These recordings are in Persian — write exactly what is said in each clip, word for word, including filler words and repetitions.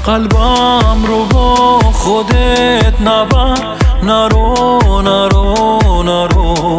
قلبم رو با خودت نبر، نرو نرو نرو.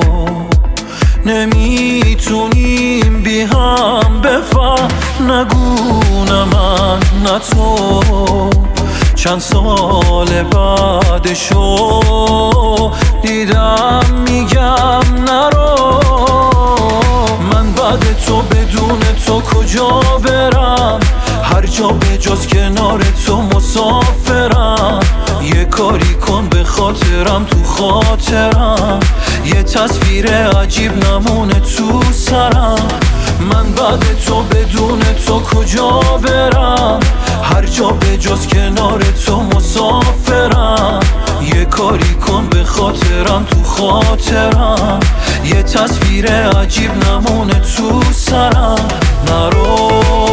نمیتونیم بی هم بفهم، نگو نه من نه تو. چند سال بعدشو دیدم میگم نرو. من بعد تو بدون تو کجا برم؟ هر جا به جز کنار تو مسافرم. یه کاری کن به خاطرم تو خاطرم، یه تصویر عجیب نمونه تو سرم. من بعد تو بدون تو کجا برم؟ هر جا به جز کنار تو مسافرم. یه کاری کن به خاطرم تو خاطرم، یه تصویر عجیب نمونه تو سرم. نرو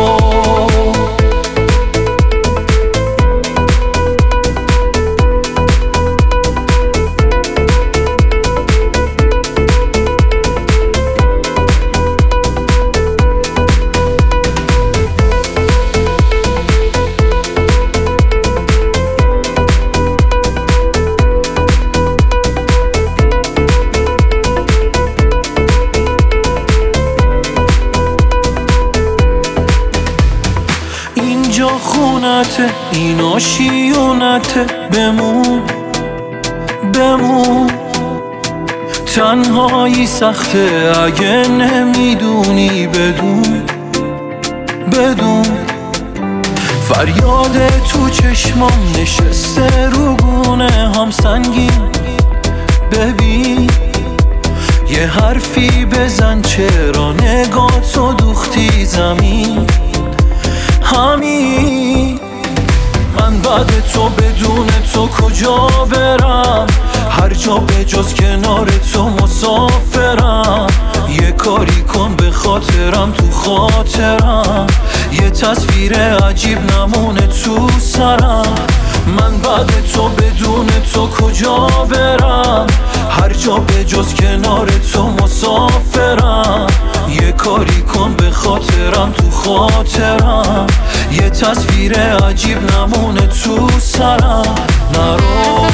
اینجا خونته، اینا شیونته. بمون بمون، تنهایی سخته اگه نمیدونی. بدون بدون فریاد تو چشمام نشسته رو گونه هم سنگین. ببین یه حرفی بزن، چرا نگاه تو دوختی زمین؟ همین من بعد تو بدون تو کجا برم؟ هر جا به جز کنار تو مسافرم. یه کاری کن به خاطرم تو خاطرم، یه تصویر عجیب نمونه تو سرم. من بعد تو بدون تو کجا برم؟ هر جا به جز کنار تو مسافرم. یه کاری کن به خاطرم تو خاطرم، یه تصویر عجیب نمونه تو سرم. نرو